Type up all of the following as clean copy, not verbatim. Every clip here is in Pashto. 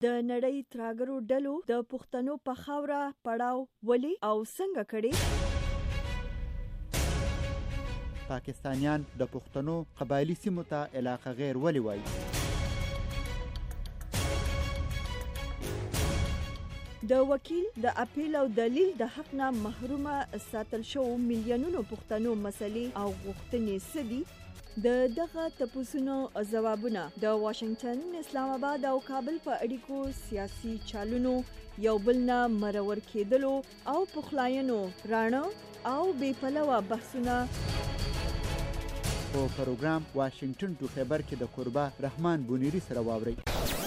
د نړۍ تراګرو ډلو د پښتنو په خاوره پړاو ولي او څنګه کړي؟ پاکستانیان د پښتنو قبایلی سیمو ته علاقه غیر ولي وایي؟ د وکیل د اپیل او دلیل د حق نه محرومه ساتل شو میلیونونو پښتنو مسلې او غوښتنې سدي؟ د دغه تپوسونو ځوابونه د واشنگټن، اسلام آباد او کابل په اړیکو سیاسي چالونو یو بل نه مرور کېدلو او پخلاینو راڼه او بې پلوه بحثونه په پروګرام واشنگټن ټو خیبر کې د قربا رحمان بونیری سره واورئ.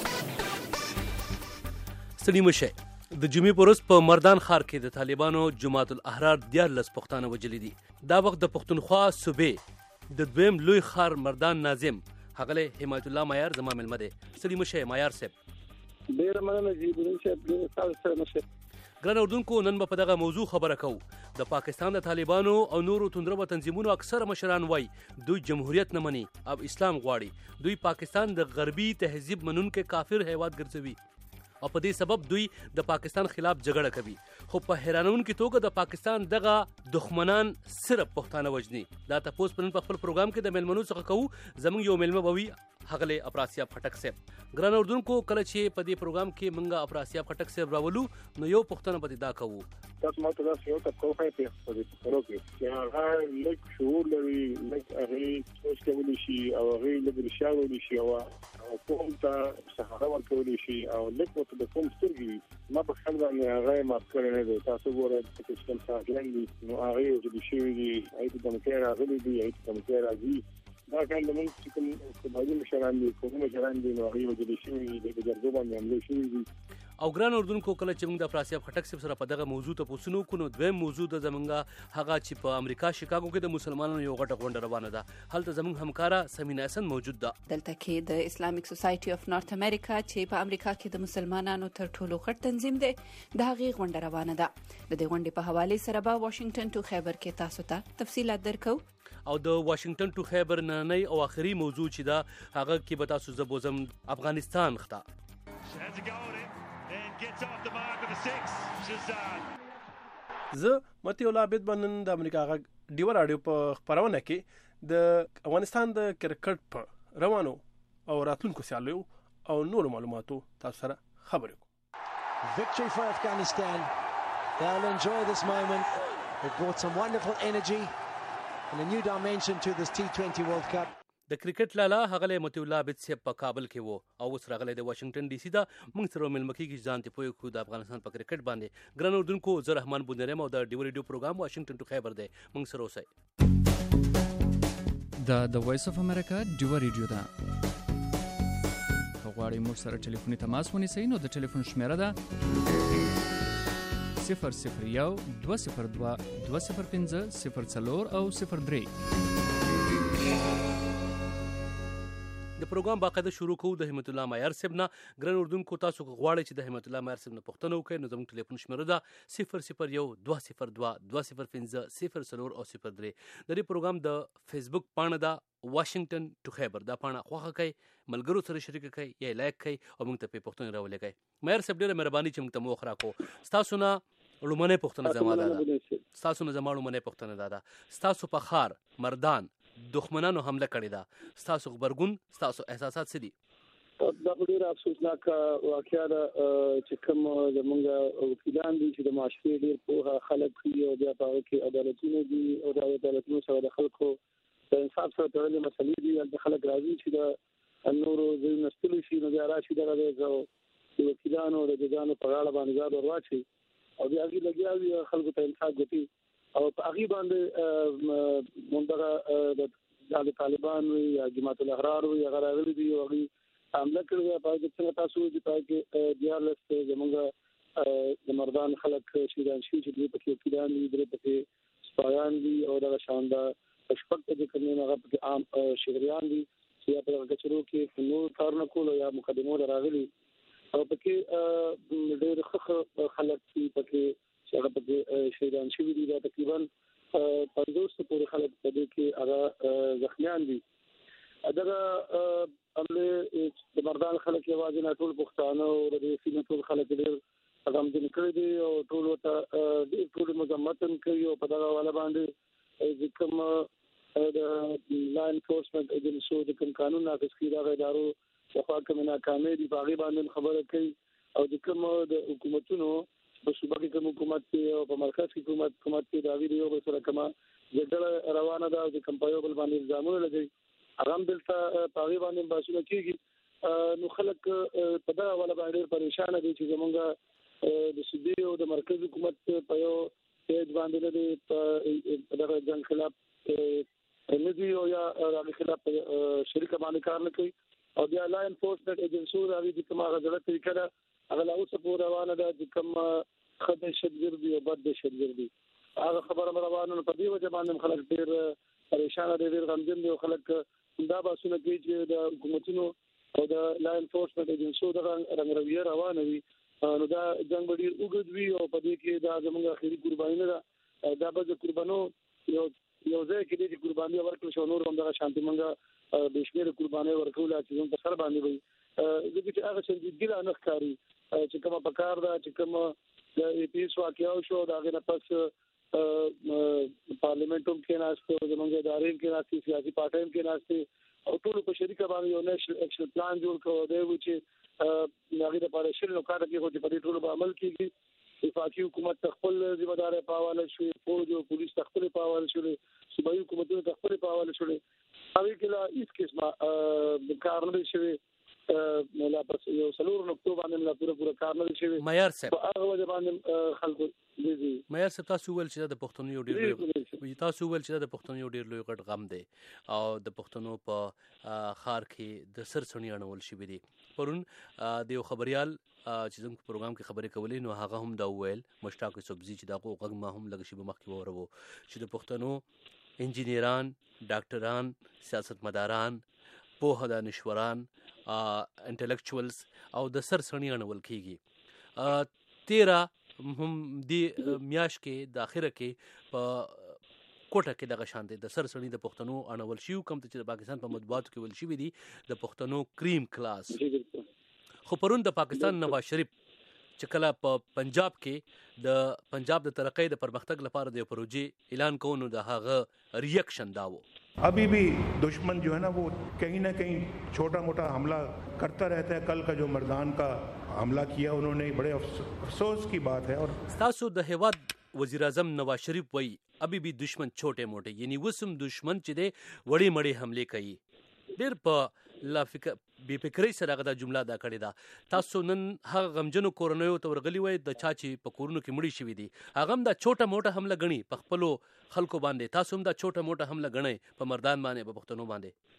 ستړي مشه د جمعې په ورځ په مردان ښار کې د طالبانو جماعت الاحرار 14 پښتانه وژلي دي. دا وخت د پښتونخوا صوبې د دویم لوی ښار مردان ناظم هغه حمایت الله معیار زما ملمه دی. ستړي مشه معیار صاحب. ډېره مننه جی بونیری صاحب، تاسو سره مشه. ګران اردوونکو، نن به په دغه موضوع خبره کوو. د پاکستان د طالبانو او نورو توندرو تنظیمونو اکثر مشران وایي دوی جمهوریت نه مني او اسلام غواړي. دوی پاکستان د غربي تهذیب منونکو کافر هیواد ګرځوي او په دې سبب دوی د پاکستان خلاف جګړه کوي. خو په حیرانونکې توګه د پاکستان دغه دښمنان صرف پښتانه وژني. دا تاسو په نن په خپل پروګرام کې د میلمنو څخه کوو. زموږ یو میلمه به وي هغه افراسیاب خټک صاحب. ګران اردوونکو، کله چې په دې پروګرام کې موږ افراسیاب خټک صاحب راولو نو یو پوښتنه به دا کوو. تاسو ماته دا یو تاسو په دې پروګرام کې چې هغه لیک شعور لري، لیک هغه سوچ کولی شي او هغه لیک رښتیا شي او کوم ته سهار ورکولی شي او لیک ته د کوم سترګي ما په خپل باندې هغه مافکر نه دی. تاسو ګورئ چې څنګه څنګه دي نو هغه یو د شي دی ایت د مکر راغلي دی، ایت د مکر راځي. دا کله موږ چې کوم باندې مشران دي، کوم مشران دي نو هغه د شي دی د جرګو باندې عمل شي دي. او ګران اردوونکو، کله چې موږ د افراسیاب خټک صاحب سره په دغه موضوع ته پوښتنه وکړو، دویم موضوع د زمونږ هغه چې په امریکا شیکاګو کې د مسلمانانو یو غټه غونډه روانه ده. هلته زمونږ همکاره سمینا حسن موجود ده. دلته کې د اسلامیک سوسایټي اف نارث امریکا چې په امریکا کې د مسلمانانو تر ټولو غټ تنظیم دی، د هغې غونډه روانه ده. د دې غونډې په حواله سره به واشنگټن ټو خیبر کې تاسو ته تفصیلات درکو. او د واشنگټن ټو خیبر نننۍ او آخري موضوع چې ده هغه کې به تاسو زه بوزم افغانستان خطه. زه متي الله عبد بنن د امریکا غږ ډیو رادیو په خبرونه کې د افغانستان د کرکټ په روانو او راتلونکو سیالیو او نورو معلوماتو تاسو سره خبرې کوم. Victory for Afghanistan. They'll enjoy this moment. It brought some wonderful energy and a new dimension to this T20 World Cup. د کرکټ لالا هغه متي الله عبد صاحب په کابل کې وو او اوس راغلی د واشنگټن ډي سي دا موږ سره ملمه کېږي ځان ته پوهې کړو د افغانستان په کرکټ باندې. ګران اردوونکو، زه رحمان بونیرم او د ډیو ریډیو پروګرام واشنگټن ټو خیبر دی. موږ سره اوسئ. د وایس اف امریکا ډیو ریډیو ده. که غواړئ موږ سره ټلیفوني تماس ونیسئ نو د ټلیفون شمیره ده 001 202 205 04 او 03. د پروګرام باقاعده شروع کوو د همت الله معیار صاحب نه. ګران اردوونکو، تاسو غواړئ چې د همت الله معیار صاحب نه پوښتنه وکړئ نو زموږ ټلیفون شمیره ده 001 202 205 04 او 03. د دې پروګرام د فیسبوک پاڼه ده واشنگټن ټو خیبر. دا پاڼه خوښه کړئ، ملګرو سره شریک کړئ یا لایک کړئ او موږ ته پوښتنې راولېږئ. معیار صاحب ډېره مهرباني چې موږ ته موخ راکړو. ستاسو نه لومړنۍ پوښتنه زما ده. ستاسو په ښار مردان دښمنانو حمله کړې ده، ستاسو خبرګون، ستاسو احساسات څه دي؟ دا ډېر افسوسناک واقعیا ده چې کوم زمونږ وکیلان دي چې د معاشرې ډېر پوهه خلک دي او بیا په هغه کې عدالتونه دي او د عدالتونو سره د خلکو د انصاف سره تړلې مسلې دي. هلته خلک راځي چې د نورو ځایونو نستلي شي نو بیا راشي دغه د وکیلانو د ججانو په غاړه باندې ځاد ور واچي او بیا هغې لګیا وي خلکو ته انصاف ګټي او په هغې باندې مونږ د طالبان وي یا جماعت الاحرار وي هغه راغلي دي او هغې حمله کړې ده. په هغې کې څنګه تاسو وایي چې په هغې کې 14 زمونږ د مردان خلک شهیدان شوي چې دوی پکې وکیلان دي، درې پکې سپایان دي او دغه شان د شپږ ته چې کوم هغه پکې عام شهریان دي چې یا په دغه کچرو کې نور کارونه کول یا مقدمو ته راغلي او پکې ډېر ښه خلک دي پکې چې هغه پکې شهیدان شوي دي. دا تقریبا 50 پورې خلک په دې کې هغه زخمیان دي. دغه عمله د مردان خلک یو یوازې نه ټول پښتانه او د سیمې ټول خلک ډېر غمجن کړي دي او ټول ته ټول مزمتن کوي او په دغه والا باندې کوم د لا انفورسمنت ایجنسي د کوم قانون نافذ کړي دا ادارو په خوا کې ناکامي دي باغی باندې خبره کوي او د کوم د حکومتونو په صوبه کې کوم حکومت او په مرکز کې حکومت کې دا ویډیو به سره کما جګړه روانه ده د کمپایو بل باندې الزامونه لګي هغه دلته باغی باندې باسونه کیږي نو خلک په دا ولا باندې پریشان دي چې زمونږ د صوبې او د مرکز حکومت په یو پیج باندې د دغه جنگ خلاف ندی او یا د خلاف شریک باندې کار نه کوي او بیا لا انفورسمنت ایجنسي راوي چې کومه غلطه طریقه ده هغه لا اوس په روانه ده چې کوم خدای شدګردي او بد شدګردي هغه خبره روانه په دې وجه باندې خلک ډېر پریشان دي ډېر غمجن دي او خلک دا باسونه کوي چې د حکومتونو او د لا انفورسمنت ایجنسي د رنګ رویه روانه وي نو دا جنگ ډېر اوږد وي او په دې کې دا زموږ اخیری قرباني نه ده دا به د قربانو یو ځای کې د قرباني ورکړل شو نور هم د شانتي منګه بشمیر قرباني ورکول چې زموږ په سر باندې وي چې هغه څنګه ګل نه ښکاری چې کومه پکار ده چې کومه د پیس واقعیا شو دا غنه پس پارلیمنتوم کې ناشته زموږ ادارې کې ناشته سیاسي پارټیو کې ناشته او ټول په شریکه باندې یو نېشنل ایکشن پلان جوړ کړو دی چې هغه د پارلیمنت نو کار کوي چې په دې ټول عمل کیږي وفاقي حکومت خپل ذمہ دار پاواله شوی فوج او پولیس خپل پاواله شوی صوبایي حکومتونو خپل پاواله شوی هغه کله هیڅ قسمه کار نه شوی لا پس یو سلور نقطو باندې لا پوره کار نه شوی معیار صاحب هغه وجه باندې خلکو دي معیار صاحب تاسو ول چې د پښتون یو ډیر تاسو ول چې د پښتون یو ډیر لوی غټ غم دی او د پښتنو په خار کې د سرسړی اړول شي دي پرون د یو خبريال چې زموږ پروګرام کې خبرې کولې نو هغه هم دا ویل مشتاق سبزی چې دا غوغ ما هم لږ شي بمخ کې ورو چې د پښتنو انجینران ډاکټران سیاستمداران پوهه دانشوران انټلیکچوالز او د سرسړی اړول کیږي 13 هم دی میاش کې د اخره کې په کوټه کې دغه شان دي د سرسړی د پښتنو اړول شي کوم چې د پاکستان په مطبوعاتو کې ول شي دي د پښتنو کریم کلاس خو پرون د پاکستان نواز شریف چې کله په پنجاب کې د پنجاب د ترقۍ د پرمختګ لپاره د پروژې اعلان کوونو د هغه ریاکشن داو अभी भी दुश्मन जो है ना वो कहीं ना कहीं छोटा मोटा हमला करता रहता है कल का जो मर्दान का हमला किया उन्होंने बड़े अफसोस की बात है और تاسو د هیواد وزیر اعظم نواز شریف وای ابي بي دشمن छोटे موټे یعنی وسم دشمن چې دی وړي مړي حمله کوي ډېر په لا فکر بي فکرې سره هغه د جمله دا کړې ده تاسو نن هغه غمجنو کورونیو ته ورغلی وای د چا چې په کورونو کې مړي شوی دي هغه هم دا छोटा موټه حمله غني په خپلو خلکو باندې تاسو هم دا छोटा موټه حمله غنئ په مردان باندې په پښتنو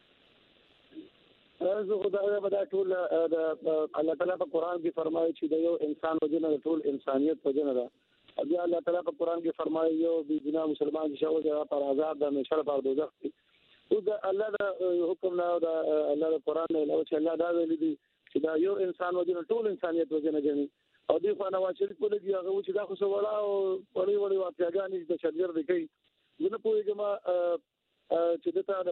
باندې زه خدای به دا ټول الله تعالی په قران کې فرمایي چې د یو انسان وجنه ټول انسانيت وجنه ده بیا الله تعالی په قران کې فرمایي یو بي ګناه مسلمان چې شاو د پر عذاب د همیشه لپاره دوزخ دی او دا الله دا حکم نه دا الله د قران نه او چې الله دا ویلي دي چې دا یو انسان وجنه ټول انسانيت وجنه دي او دی خو نواز شریف په دې هغه چې دا خو سوالا او وړي واقعګانې د شرګر دي کوي زه په یوه چې د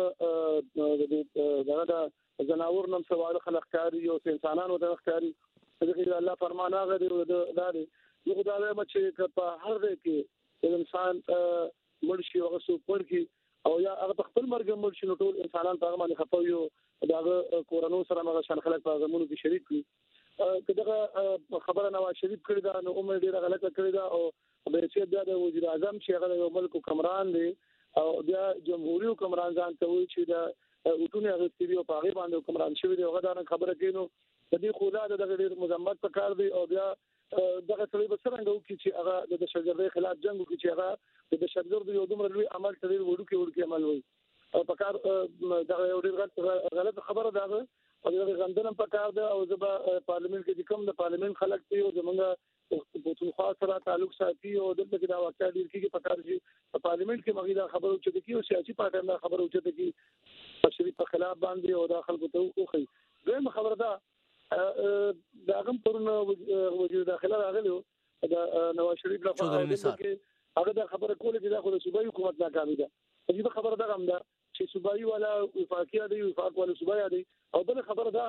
پښتنو د جناور نم سوال خلق کاری او انسانانو د خاري دغه الله فرمانه غوډي دا دی یو خدای مچ په هر ځای کې انسان مرشي او سو پړ کې او یا هغه خپل مرګ مرشي نو ټول انسانان په باندې خپوي دا کورونو سره مغه شان خلک په غمونو کې شریک وي کله خبره نواز شریف کړی دا نو عمر ډیره غلطه کړی دا او به چې د وزیر اعظم چې هغه یو ملک حکمران دی او بیا جمهوریت حکمران ځان ته وی چې دا اوټونه غوښتي او په هغه باندې حکمران شوی دی هغه دا خبره کینو د دې خو دا د ډېر مذمت پکار دی او بیا دغه سړي به څنګه وکړي چې هغه د شجرې خلاف جنگ وکړي چې هغه د شجر یو دومره لوی عمل ترې وړو کې عمل وي او پکار دغه یو ډېر غلط خبره ده او دغه غندنه پکار ده او زبا پارلیمنت کې کوم د پارلیمنت خلک دی او زمونږ پښتونخوا سره تعلق ساتي او دلته کې دا واقعي ډیر کې پکار شي په پارلیمنت کې مغیدا خبرو چې د کیو سیاسي پارټیانو دا خبرو چې د کی شریف په خلاف باندې او د خلکو ته وخی دغه خبره ده دا کوم پرونه وزیر داخله راغلی دا نواز شریف له هغه دا خبره کوله چې دا خو د صوبایي حکومت ناکامي ده دغه خبره ده هم ده چې صوبایي والا وفاقي دی وفاق والا صوبایي دی او بل خبره ده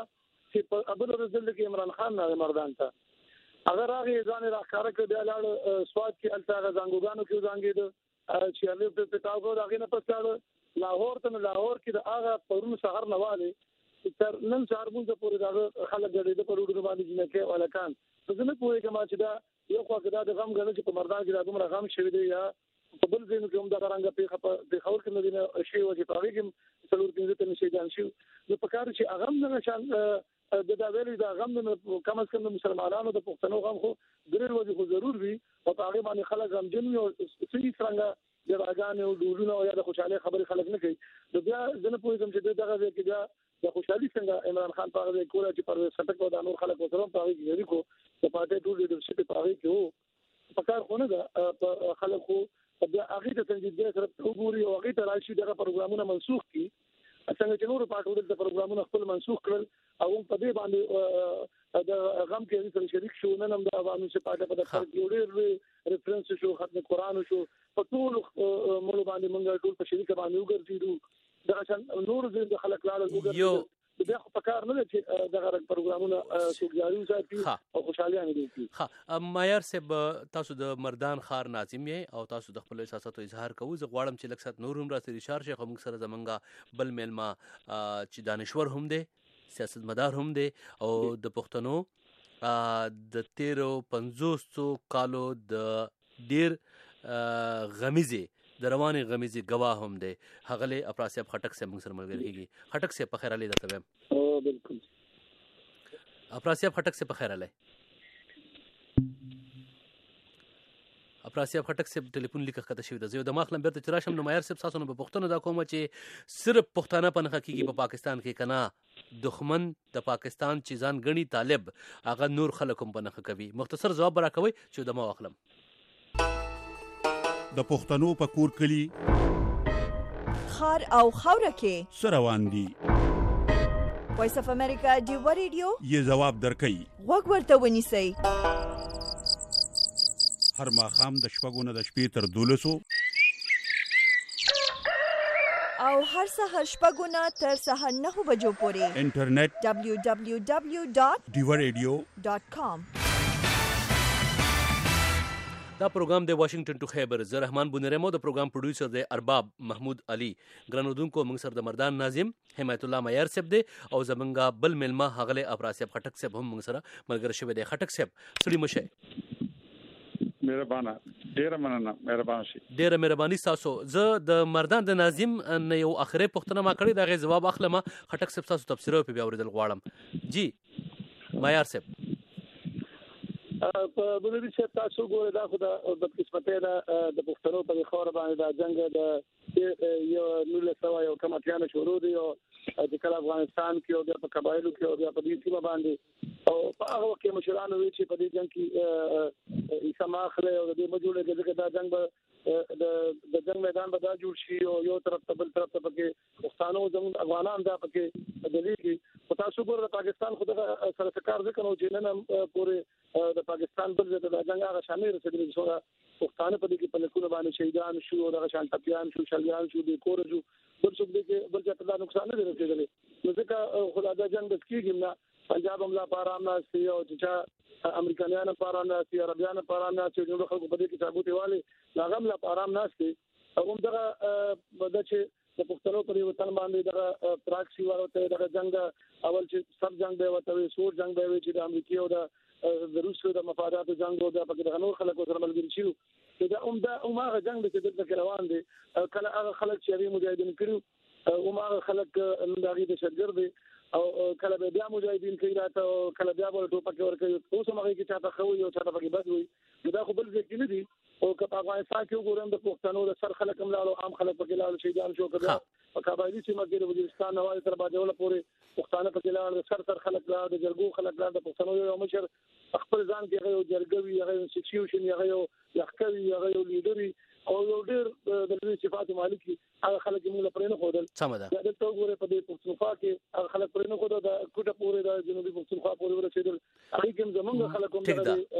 چې په ابل رسول کې عمران خان نه مردان ته اگر هغه ځان راخاره کړ د لاړ سواد کې الټاغه زنګوګانو کې زنګید چې الف په پتاغو دغه نه پساړ لاهور ته لاهور کې د هغه پرون سحر نواله تر نن سحر مونږ پورې دا خلک غړي د پرودو باندې جنکه ولکان زه نه پوهې کما چې دا یو خو دا د غم غنه چې په مردان کې دا دومره غم شوی دی یا په بل ځای کې هم دا رنګ په خور کې نه شي او چې په هغه کې څلور پنځه ته نشي ځان شي نو په کار چې هغه نه نشان د دا ویلي دا غم نه کم از کم د مسلمانانو د پښتنو غم خو درې ورځې خو ضرور وي او هغه باندې خلک غم جن او سړي څنګه د راګانې او ډولونه او یا د خوشاله خبرې خلک نه کوي نو بیا زنه پوهیږم چې دغه ځای کې بیا د خوشحالي څنګه عمران خان په هغه کوله چې پرویز خټک او د نور خلک وسره په هغه کې لري کو د پارټي ټول لیډرشپ په هغه کې وو په کار خونه ده خلکو بیا هغه ته څنګه سره وګوري او هغه ته راشي دغه پروګرامونه منسوخ کی څنګه چې نور پارټو د پروګرامونه خپل منسوخ کړل او په دې باندې د غم کې سره شریک شو نن هم د عوامي سپاټه په خلک جوړې ریفرنس شو ختم قرآن شو په ټول مول باندې موږ ټول په شریک باندې وګرځیدو دا چې نور د خلک لاله وګرځیدو بیا خو په کار نه چې دغه پروګرامونه سوګجاري ساتي او خوشاله نه دي ها مایر صاحب تاسو د مردان خار ناظم یې او تاسو د خپل احساساتو اظهار کوو زه غواړم چې لکه نور هم را سره اشاره شي خو موږ سره زمونږه بل میلما چې دانشور هم دی سیاستمدار هم دی او د پښتنو د 1350 کالو د ډیر غمیزه د رواني غمیزي گواه هم دی هغه افراسیاب خټک سے موږ سره ملګری کیږي خټک سے په خیر علي درته او بالکل افراسیاب خټک سے په خیر علي افراسیاب خټک سے ټلیفون لیکه کته شوی د زیو د مخلم بیرته چرشم نو مایر صاحب تاسو نه په پښتون دا کوم چې صرف پښتانه په نخ کیږي په پاکستان کې کنا دښمن د پاکستان چیزان غني طالب هغه نور خلکم په نخ کوي مختصر جواب را کوي چې د ما واخلم د پښتنو په کور کلی خار او خوره کې سروان دي وایس اف امریکا دی ریډیو یې جواب درکې وګ ورته ونیسئ هر ماخام د شپږو نه د شپې تر 12 او هر سحر شپږو نه تر سحر 9 بجو پورې انټرنیټ www.diwaradio.com دا پروګرام د واشنگټن ټو خیبر زه رحمان بونرمو د پروګرام پروډوسر دی ارباب محمود علي ګرانودونکو موږ سره د مردان ناظم حمایت الله معیار صاحب دی او زمونږه بل ملما هغله افراسیاب خټک صاحب هم موږ سره ملګری شوی دی خټک صاحب سړي مشه مهربانه ډیره مننه مهربانه شي ډیره مهرباني تاسو زه د مردان د ناظم نه یو اخره پښتنه ما کړی دا غي جواب اخلم خټک صاحب تاسو تفسیر په بیا اوریدل غواړم جی معیار صاحب په بلوي چې تاسو ګورئ دا خو د قسمته د پښتنو په خور باندې د جنگ د یو نول سوا یو کماتیانه شروع دی او د کله افغانستان کې او د قبایلو کې او د په دې سیمه باندې او په هغه وخت کې مشرانو وی چې په دې جنگ کې سماخله او د مجولې کې دا جنگ د جنگ میدان به دا جوړ شي او یو طرف ته بل طرف ته پکې پښتانو زموږ افغانان دا پکې دلیږي په تاسو ګور د پاکستان خو د سره کار وکړو چې نن پورې د پاکستان بل ځای ته د جنگ هغه شامل رسېدلی چې پښتانه په دې کې په لکونو باندې شهیدان شو او د شان ټپيان شو شلګان شو د کور جو بل څه دې کې بل ځای ته نقصان نه رسېدلی نو ځکه خدای دا جنگ د کېږي نه پنجاب هم لا پارام نه سي او چې امریکایانو پارام نه سي عربيانو پارام نه سي نو خلکو په دې کې ثابت والی لاغم لا پارام نه سي او هم دغه بده چې د پښتنو په وطن باندې دغه پراکسي ورته دغه جنگ اول چې سب جنگ به وته وي سور جنگ به وي چې د امریکای او د روسو د مفادات جنگ او د پکې د نور خلکو سره ملګری شي دا هغه جنگ چې دلته روان دي کله هغه خلک چې مجاهدین کړو او هغه خلک دغه د شګر دي او کله بیا مجاهدین کوي راته کله بیا ول ټوپک ورکوي اوس هغه کې چاته خو یو چاته پکې بد وي دا خو بل ځای کې نه دي او که په افغانستان کې وګورم د پښتنو د سر خلک هم لاړو عام خلک پکې لاړو شهیدان شو کړه په قبایلی سیمه کې د وزیرستان نواز تر باندې ولا پورې پښتانه پکې لاړو سر خلک لاړو د جرګو خلک لاړو د پښتنو یو مشر خپل ځان کې یو جرګوي یو انسټیټیوشن یو لخکوي یو لیډري او یو ډېر د لوی صفات مالکی هغه خلک موږ لپاره نه خودل دا د توګوره په دې پښتونخوا کې هغه خلک پرې نه خودل د کوټه پورې د جنوبي پښتونخوا پورې ورسېدل هغه کوم زمونږ خلک هم د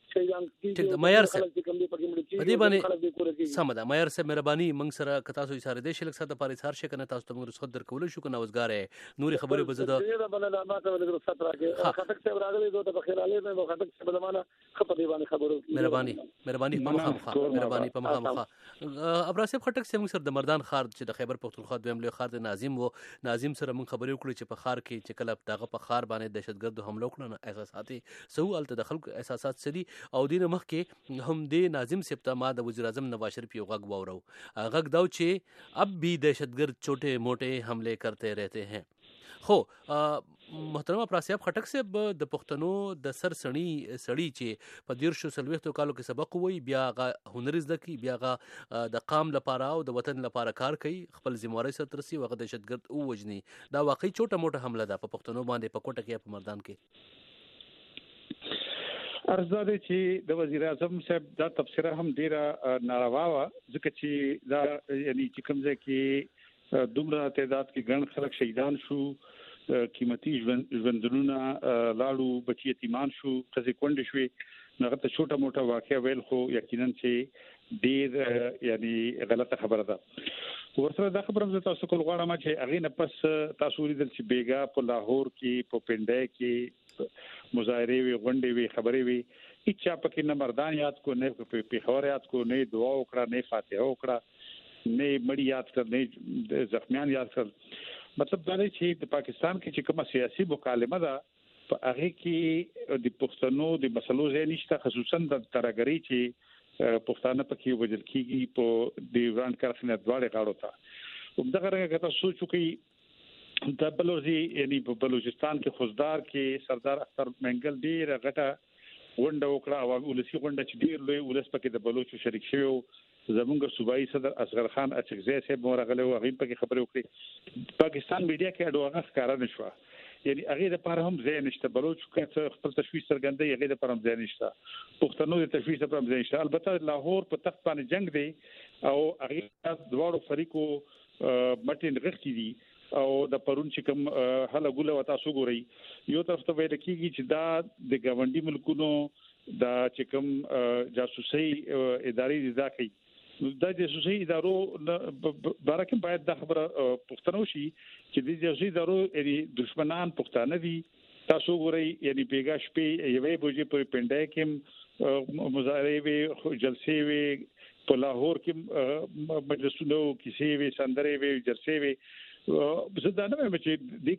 شهیدان ټیک د معیار خلک چې کوم دي پکې مړ په دې باندې سم ده معیار سره مهرباني موږ سره کتا سو اشاره دي شلک ساده پاره اشاره شي کنه تاسو ته موږ رسخت درکول شو کنه اوسګاره نوري خبره بزده دا بل لا ما ته ولګ رخصت راکې خټک څه راغلي دوه په خیر علي نه خټک څه بدمانه خپه دی باندې خبرو مهرباني په مخامخه ابراسب خټک سره موږ سره د مردان خار چې د خیبر پختونخوا دویم لوی خار د ناظم سره موږ خبرې وکړو چې په خار کې چې کله دغه په خار باندې دهشتګردو حمله وکړه احساساتي سو الته د خلکو احساسات سړي او دین مخ کې هم د ناظم سپتا ما د وزیر اعظم نواز شریف یو غږ واورو غږ داو چې اب بھی دہشتگرد چھوٹے موٹے حملے کرتے رہتے ہیں خو محترم افراسیاب خټک صاحب د پښتنو د سړی چې په 1340 کالو کې سبق وای بیا غ هنر زده کی بیا غ د قام لپاره او د وطن لپاره کار کوي خپل ذمہواری سره ترسي وغه دهشتګرد او وجني دا واقعي چوټه موټه حمله ده په پښتنو باندې په کوټه کې په مردان کې ارزاده چې د وزیر اعظم صاحب دا تفسیره هم ډیره ناروا و ځکه چې دا یعنی چې کوم ځای کې دومره تعداد کې ګڼ خلک شهیدان شو قیمتي ژوندونه لاړو بچی یتیمان شو قضې کونډې شوې هغه ته چھوټه موټه واقعیا ویل خو یقینا چې ډیر یعنی غلطه خبره ده ورسره دا خبره زه تاسو کول غواړم چې هغه نه پس تاسو لیدل چې بیګا په لاهور کې په پنډای کې مظاهره وی غونډې وی خبرې وی اچا پکې نه مردان یاد کو نه په پیښور یاد کو نه دعا وکړه نه فاتحه وکړه نه مړی یاد کړ نه زخمیان یاد کړ مطلب دا دی چې د پاکستان کې چې کومه سیاسي مکالمه ده په هغه کې د پښتنو د مسلو ځای نشته خصوصا د ترګری چې پښتانه پکې وجل کیږي په دیوران کارخانه دواړه غاړو ته همدغه رنګه تاسو سوچو کې د بلوچي یعنی په بلوچستان کې خوزدار کې سردار اختر منګل ډیر غټه غونډه وکړه او ولسی غونډه چې ډیر لوی ولس پکې د بلوچو شریک شوی زمونږ صوبایي صدر اصغر خان اچکزی صاحب مورغله او هغه پکې خبرې وکړي پاکستان میډیا کې اډوغه ښکارا نشو یعنی هغه د پر هم ځای نشته بلوچ کې خپل تشویش څرګندوي هغه د پر هم ځای نشته پښتنو د تشویش پر هم ځای نشته البته لاهور په تخت باندې جنگ دی او هغه دواړو فریقو مټین غختي دي او د پرون چې کوم هله ګوله وتا سو ګوري یو طرف ته ویل کیږي چې دا د ګاونډي ملکونو دا چې کوم جاسوسي ادارې ځا کوي د جاسوسي ادارو بارکه باید د خبره پښتنو شي چې د جاسوسي ادارو دشمنان پښتانه دي تاسو ګوري یعنی بیګا شپې یوې بوجي پر پنډای کې مظاهره وی جلسې وی په لاهور کې مجلسونو کیسې وی سندرې وی جلسې وی زه دا نه وایم چې د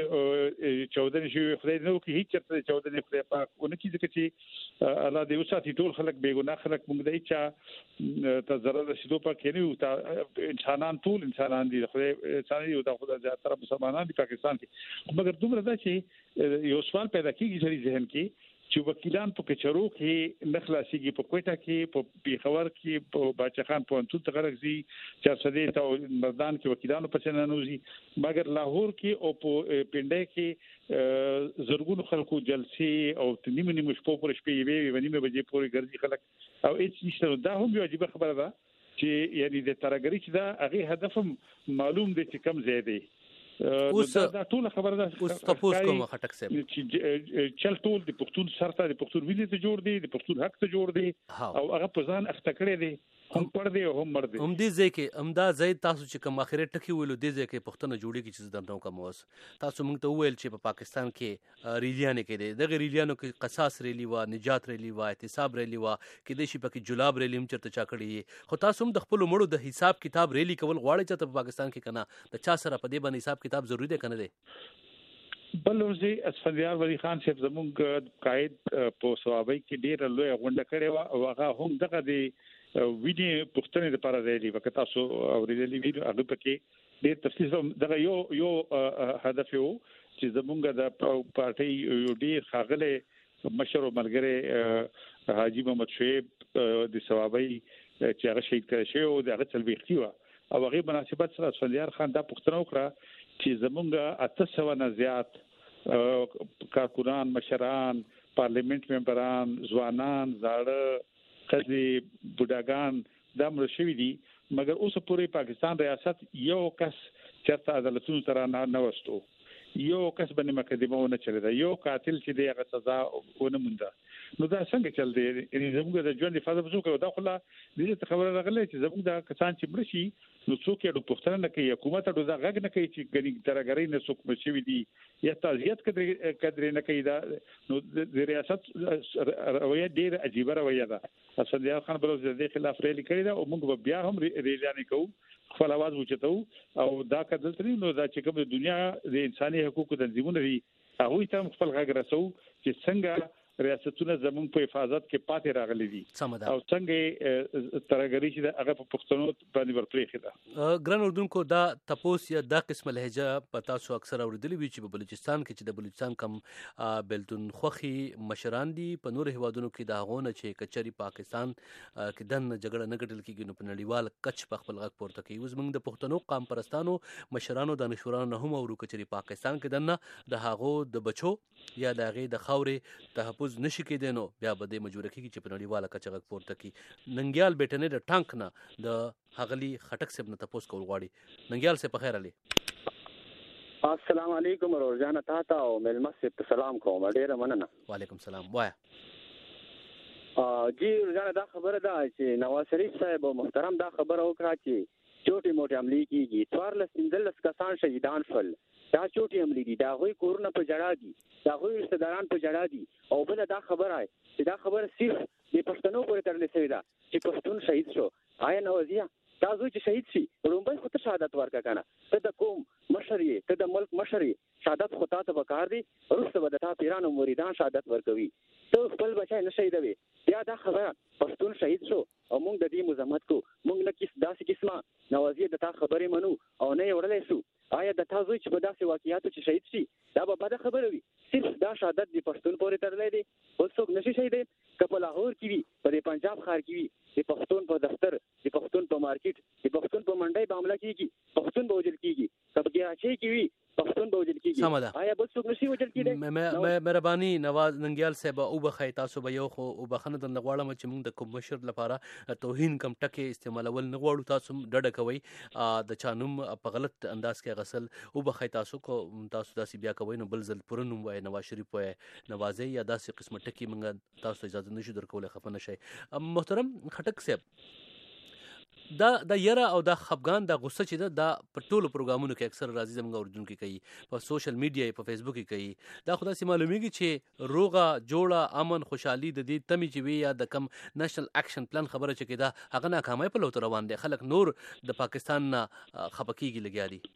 کې 14 شي خدای نو کې هیڅ چرته 14 خدای پاک ونه کیږي چې الله دې وساتي ټول خلک بیګناه خلک موږ دای چې ته ضرر رسیدو پکې نه یو انسانان ټول انسانان دي خدای انسان یو د خدای زیاتره مسلمانان دي پاکستان کې مګر دومره دا چې یو سوال پیدا کیږي چې ذهن کې چې وکیلان په کچرو کې نخلاصيږي په کوټه کې په پیښور کې په باچخان په انټول تغرقزي چې صدې ته مردان کې وکیلانو په سننوزي مګر لاهور کې او په پنډای کې زرګونو خلکو جلسې او نیمه شپه پر شپې وی نیمه بجې پورې ګرځي خلک او هیڅ نشته دا هم یو عجیب خبره ده چې یعنی د ترګری چې دا هغه هدف معلوم دي چې کم زیاده اوس دا ټول خبره ده اوس تاسو کوم خټک صاحب چې چل ټول د پښتون سرته د پښتون ویني ته جوړ دي د پښتون حق ته جوړ دي او هغه په ځان اخته کړی دي هم پړ دي هم مر دي هم دې ځکه امدا زید تاسو چې کوم اخیره ټکی ویلو دې ځکه پښتون جوړیږي چې دمنو کوم اوس تاسو موږ ته ویل چې په پاکستان کې ریلیانه کې دي دغه ریلیانو کې قصاص ریلی و نجات ریلی و احتساب ریلی و کې د شي پکې جلاب ریلی هم چرته چا کړی خو تاسو هم د خپل مړو د حساب کتاب ریلی کول غواړئ چې په پاکستان کې کنه د چا سره په دې باندې حساب کتاب ضروری دی کنه دی بلوزي اسفندیار ولی خان صاحب زموږ قائد په ثوابي کې ډیر لوی غونډه کړې و او هغه هم دغه دی ویني پښتنې لپاره دی وکړه تاسو اوریدلې ویډیو هغه پکې ډیر تفصیل دغه یو هدف یو چې زموږ د پارټي یو ډیر خاغله مشر ملګری حاجی محمد شعیب د ثوابي چې هغه شهید کړی شو او د هغه تلويختي و او هغه مناسبت سره اسفندیار خان دا پښتنه وکړه چې زمونږ 800 نه زیات کارکونان مشران پارلیمنت ممبران ځوانان زاړه خځې بوډاګان دا مړ شوي دي مګر اوس پورې پاکستان ریاست یو کس چرته عدالتونو سره نه وستو یو کس باندې مقدمه ونه چلیدا یو قاتل چې دغه سزا ونه مونده نو دا څنګه چل دی زموږ د ژوند حفاظت وکړو دا خو لا دې خبره راغله چې زموږ د کسان چې مرشي نو څوک یې پوښتنه نه کوي حکومت ته دا غږ نه کوي چې ګنې ترګری نه څوک مشوي دي یا تعزیت کدرې نه کوي دا نو د ریاست رویه ډېر عجیب رویه ده اسد الله خان بلوچ د خلاف ریلی کړی دا او موږ بیا هم ریلیانې کوو خپل आवाज وچتو او دا کدلتري نو دا چې کوم د دنیا د انساني حقوقو تنظیمونه دي هغه ته خپل غږ رسو چې څنګه ریاستونه زموږ په حفاظت کې پاتې راغلي دي او څنګه ترګری چې هغه په پښتنو باندې ورپریخي ده ګران اردوونکو دا تپوس یا دا قسمه لهجه پتا سو اکثر اوریدلی وی چې په بلوچستان کې چې د بلوچستان کم بلتون خوخي مشران دي په نور هوادونو کې دا غونه چې کچري پاکستان کې دن جګړه نه ګټل کېږي نو په نړیوال کچ په خپل غږ پورته کوي اوس موږ د پښتنو قام پرستانو مشرانو دانشورانو نه هم اورو کچري پاکستان کې دنه د هغو د بچو یا د هغې د خاورې تحفظ نشي کېدی نو بیا به دې مجبوره کېږي چې په نړیواله کچه غږ پورته کړي ننګیال بیټنې د ټانک نه د ښاغلي خټک صاحب نه تپوس کول غواړي ننګیال صاحب په خیر علي السلام علیکم روزانه تاسو او ملمس ته سلام کوم ډیره مننه وعلیکم سلام وایا جی روزانه دا خبره ده چې نواز شریف صاحب محترم دا خبره وکړه چې چوټي موټي عملی کیږي 14 کسان شهیدان شول دا چوټي عملی دي دا غوي کورونه په جړا دي دا غوي رشتہ داران په جړا دي او بل دا خبره ہے چې دا خبره صرف د پښتنو پورې تړلې شوی ده چې پښتون شهید شو آیا نوازیا تاسو چې شهید شي رومبای خو ته شهادت ورکا کنه ته د قوم مشر یې ته د ملک مشر یې شهادت خو ته وکړ دي ورسته به د پیرانو مریدان شهادت ورکوي ته خپل بچای نه شهیدوي بیا دا خبره پښتون شهید شو او موږ د دې مزاحمت کو موږ نه کیس داسې قسمه نوازی د تا خبرې منو او نه وړلې شو آیا د تاسو چې په داسې واقعیاتو چې شهید شي دا به بده خبره وي صرف دا شهادت د پښتون پورې تړلې دي او څوک نشي شهید کله لاهور کې وي په پنجاب ښار کې وي د پښتون په دفتر د پښتون په مارکیټ د پښتون په منډي معاملې کېږي پښتون به وجل کېږي کله کې راځي کې وي پښتون به وجل کېږي آیا بل څوک نشي وجل کېږي مهرباني نواز ننګیال صاحب او بخای تاسو به یو خو او بخنه د نغواړم چې موږ د کوم مشر لپاره توهین کم ټکي استعمالول نه غواړو تاسو ډډه کوي د چانوم په غلط انداز کې غسل او بخای تاسو کو تاسو داسې بیا کوي نو بل ځل پرنوم وای نواز شریف وای نوازي یا داسې قسمه ټکی موږ تاسو اجازه نشو درکول خفنه شي محترم خټک صاحب دا یره او دا خفغان دا غصه چې دا په ټولو پروګرامونو کې اکثر راځي زموږ اردوونکو کوي په سوشل میډیا په فیسبوک کې کوي دا خدای سي معلومیږي چې روغه جوړه امن خوشحالي د دې تمی چې وی یا د کم نېشنل اکشن پلان خبره چې کدا هغه ناکامه په لور روان دي خلک نور د پاکستان نه خپکیږي لګیا دي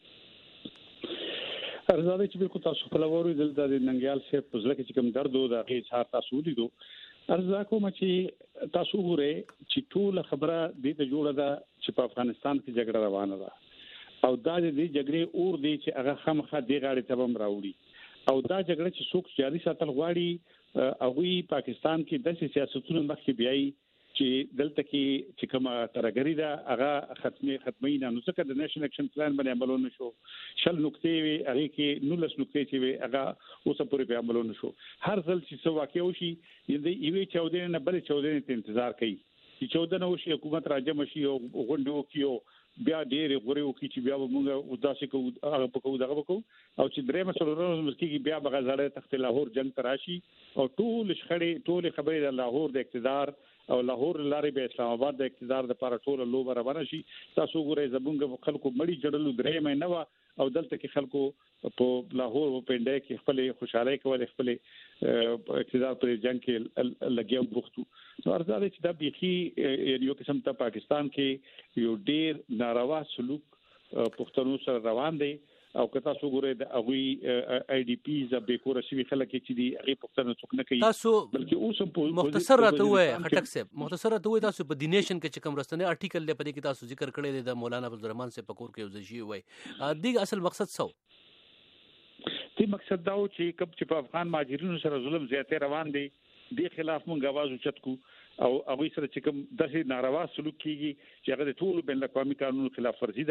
ارزاده چې بالکل تاسو په لوري د ننګیال صاحب په ځل کې کوم درد او د هیڅ هار تاسو لیدو ارزا کوم چې تاسو وګورئ چې ټول خبره د جوړه ده چې په افغانستان کې جګړه روانه ده او دا د جګړې اور دی چې هغه خامخا دی غاړي ته بم راوړي او دا جګړه چې څوک جاري ساتل غواړي هغه پاکستان کې د سیاستونو مخکې بیاي چې دلته کې چې کومه ترګری ده هغه ختمي نه نو څنګه د نېشنل اکشن پلان باندې عملونه شو شل نقطې وي هغه کې 19 نقطې چې وي هغه اوسه پورې به عملونه شو هر ځل چې څه واقع وشي یوه 14 نه بل 14 ته انتظار کوي چې 14 نو شي حکومت راځم شي او غونډو کیو بیا ډېر غوړیو کې چې بیا موږ وداسې کو هغه پکو دغه پکو او چې درې مسلونو مسکیږي بیا بغزاړه تخت لاهور جنگ تراشي او ټول شخړې ټول خبرې د لاهور د اقتدار او لاهور لارې به اسلام آباد د اقتدار د لپاره ټول لوبه روانه شي تاسو ګورئ زمونږ خلکو مړی جړلو درې مې نه و او دلته کې خلکو په لاهور په پنده کې خپل خوشاله کول خپل اقتدار پر جنگ کې لګیاو بوختو نو ارزاده چې دا بيخي یو قسم ته پاکستان کې یو ډیر ناروا سلوک پښتنو سره روان دی او که تاسو ګورئ د هغه آی ډی پی ز به کور شي خلک چې دی هغه پښتنو څوک نه کوي تاسو بلکې اوس په مختصر راته وای خټک صاحب مختصر راته وای تاسو په دینیشن کې چې کوم رسنۍ آرټیکل لپاره پدې کې تاسو ذکر کړی دی د مولانا عبدالرحمن صاحب پکور کې وزشي وای دغه اصل مقصد څه دې مقصد دا و چې کوم چې په افغان مهاجرینو سره ظلم زیاته روان دي د خلاف مونږ आवाज اوچت کو او هغه سره چې کوم داسې ناروا سلوک کیږي چې هغه د ټول بین الاقوامي قانونو خلاف ورزي ده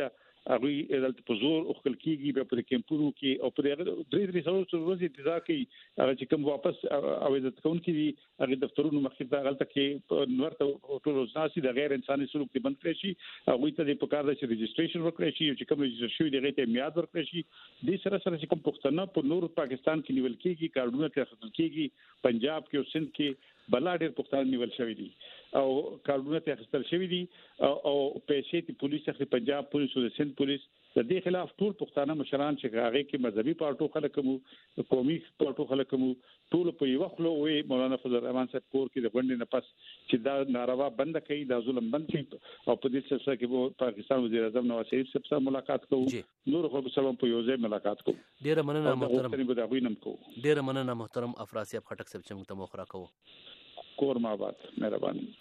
هغه دلته په زور او خپل کیږي په کیمپونو کې او په درې ورځې انتظار کوي هغه چې کوم واپس او عزت کون کې هغه دفترونو مخکې دا غلطه کې نورته ټول ځاسي د غیر انساني سلوک دی بند کړی شي هغه ته د پکار د ريجستریشن ورکړي شي چې کوم ريجستر شوی دی غته میاد ورکړي شي د سره چې کوم پښتنه په نور پاکستان کې نیول کېږي کارډونه ته خپل کېږي پنجاب کې او سند کې بلا ډېر پښتانه نیول شوی دي او کارډونه ته خپل شوی دي او پیسې ته پولیس اخلي پنجاب پولیس او سند پولیس د دې خلاف ټول پښتانه مشران چې هغه کې مذهبي پارټو خلک مو قومي پارټو خلک مو ټول په یو خلو وي مولانا فضل الرحمن صاحب کور کې د غونډې نه پس چې دا ناروا بند کړي دا ظلم بند کړي او په دې سلسله کې وو پاکستان وزیر اعظم نواز شریف صاحب سره ملاقات کوو نور خلکو سره په یو ځای ملاقات کوو ډیره مننه محترم ډیره مننه محترم افراز صاحب خټک صاحب چې موږ ته مخ راکوو کور ما آباد مهرباني